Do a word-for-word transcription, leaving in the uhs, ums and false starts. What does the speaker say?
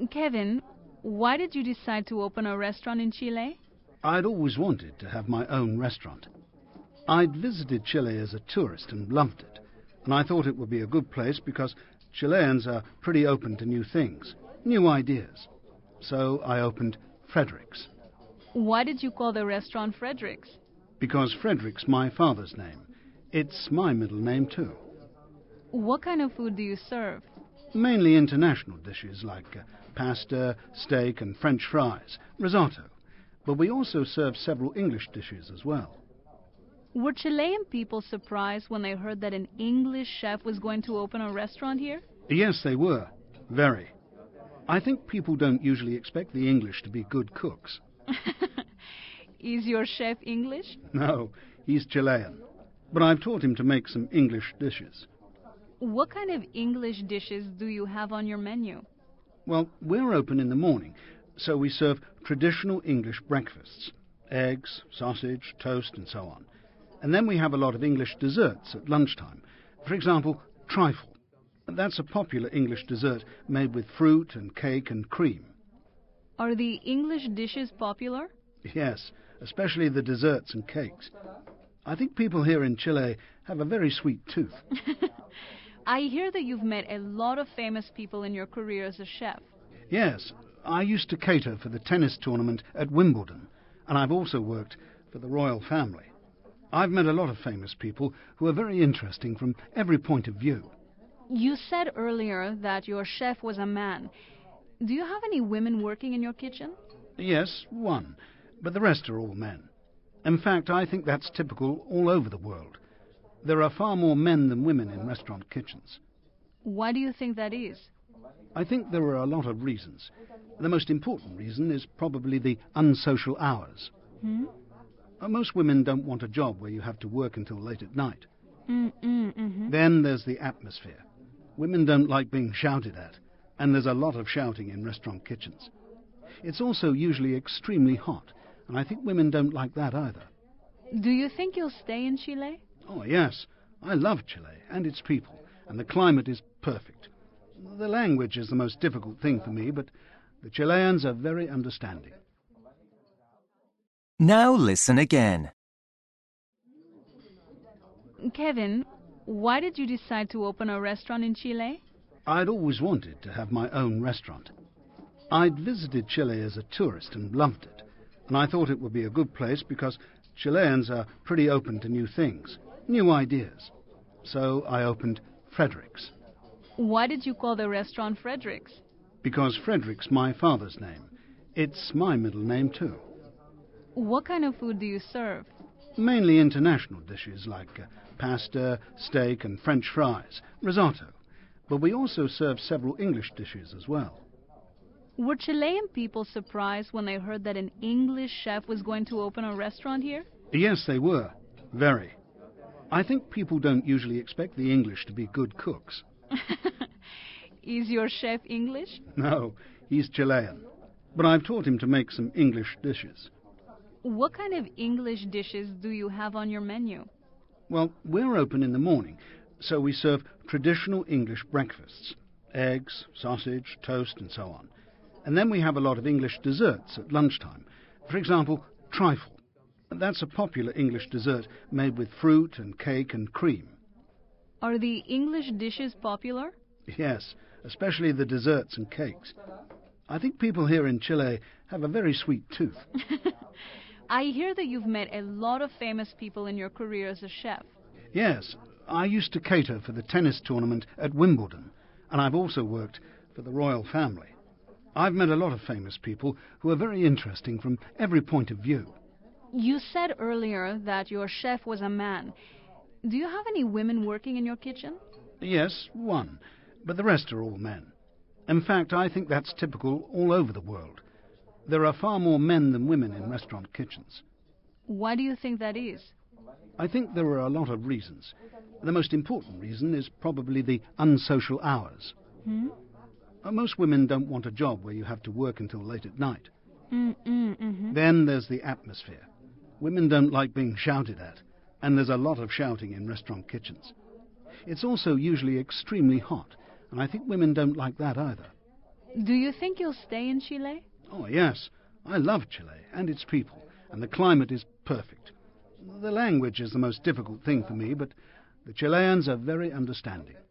Kevin, why did you decide to open a restaurant in Chile? I'd always wanted to have my own restaurant. I'd visited Chile as a tourist and loved it, and I thought it would be a good place because Chileans are pretty open to new things, new ideas. So I opened Frederick's. Why did you call the restaurant Frederick's? Because Frederick's my father's name. It's my middle name too. What kind of food do you serve? Mainly international dishes like uh, pasta, steak and French fries, risotto. But we also serve several English dishes as well. Were Chilean people surprised when they heard that an English chef was going to open a restaurant here? Yes, they were. Very. I think people don't usually expect the English to be good cooks. Is your chef English? No, he's Chilean. But I've taught him to make some English dishes. What kind of English dishes do you have on your menu? Well, we're open in the morning, so we serve traditional English breakfasts. Eggs, sausage, toast and so on. And then we have a lot of English desserts at lunchtime. For example, trifle. That's a popular English dessert made with fruit and cake and cream. Are the English dishes popular? Yes, especially the desserts and cakes. I think people here in Chile have a very sweet tooth. I hear that you've met a lot of famous people in your career as a chef. Yes, I used to cater for the tennis tournament at Wimbledon, and I've also worked for the royal family. I've met a lot of famous people who are very interesting from every point of view. You said earlier that your chef was a man. Do you have any women working in your kitchen? Yes, one, but the rest are all men. In fact, I think that's typical all over the world. There are far more men than women in restaurant kitchens. Why do you think that is? I think there are a lot of reasons. The most important reason is probably the unsocial hours. Hmm? Most women don't want a job where you have to work until late at night. Mm-mm-hmm. Then there's the atmosphere. Women don't like being shouted at, and there's a lot of shouting in restaurant kitchens. It's also usually extremely hot, and I think women don't like that either. Do you think you'll stay in Chile? Oh, yes. I love Chile and its people, and the climate is perfect. The language is the most difficult thing for me, but the Chileans are very understanding. Now listen again. Kevin, why did you decide to open a restaurant in Chile? I'd always wanted to have my own restaurant. I'd visited Chile as a tourist and loved it, and I thought it would be a good place because Chileans are pretty open to new things, new ideas. So I opened Frederick's. Why did you call the restaurant Frederick's? Because Frederick's my father's name. It's my middle name too. What kind of food do you serve? Mainly international dishes like uh, pasta, steak and French fries, risotto. But we also serve several English dishes as well. Were Chilean people surprised when they heard that an English chef was going to open a restaurant here? Yes, they were. Very. I think people don't usually expect the English to be good cooks. Is your chef English? No, he's Chilean. But I've taught him to make some English dishes. What kind of English dishes do you have on your menu? Well, we're open in the morning, so we serve traditional English breakfasts. Eggs, sausage, toast and so on. And then we have a lot of English desserts at lunchtime. For example, trifle. That's a popular English dessert made with fruit and cake and cream. Are the English dishes popular? Yes, especially the desserts and cakes. I think people here in Chile have a very sweet tooth. I hear that you've met a lot of famous people in your career as a chef. Yes, I used to cater for the tennis tournament at Wimbledon, and I've also worked for the royal family. I've met a lot of famous people who are very interesting from every point of view. You said earlier that your chef was a man. Do you have any women working in your kitchen? Yes, one, but the rest are all men. In fact, I think that's typical all over the world. There are far more men than women in restaurant kitchens. Why do you think that is? I think there are a lot of reasons. The most important reason is probably the unsocial hours. Hmm? Most women don't want a job where you have to work until late at night. Mm-mm-hmm. Then there's the atmosphere. Women don't like being shouted at, and there's a lot of shouting in restaurant kitchens. It's also usually extremely hot, and I think women don't like that either. Do you think you'll stay in Chile? Oh, yes. I love Chile and its people, and the climate is perfect. The language is the most difficult thing for me, but the Chileans are very understanding.